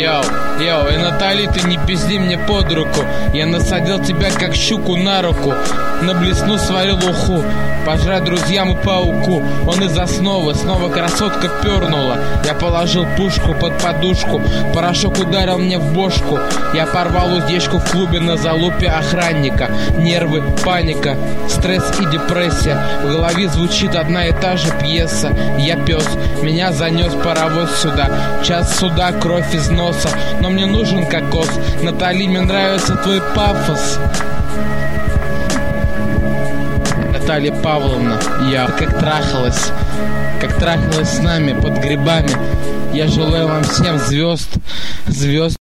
Йоу, и Натали, ты не пизди мне под руку. Я насадил тебя как щуку на руку. На блесну сварил уху, пожрать друзьям и пауку. Он из основы, снова красотка пернула. Я положил пушку под подушку, порошок ударил мне в бошку. Я порвал уздечку в клубе на залупе охранника. Нервы, паника, стресс и депрессия. В голове звучит одна и та же пьеса. Я пес, меня занес паровоз сюда. Час суда, кровь из носа, но мне нужен кокос. Натали, мне нравится твой пафос. Наталья Павловна, я как трахалась с нами под грибами. Я желаю вам всем звезд.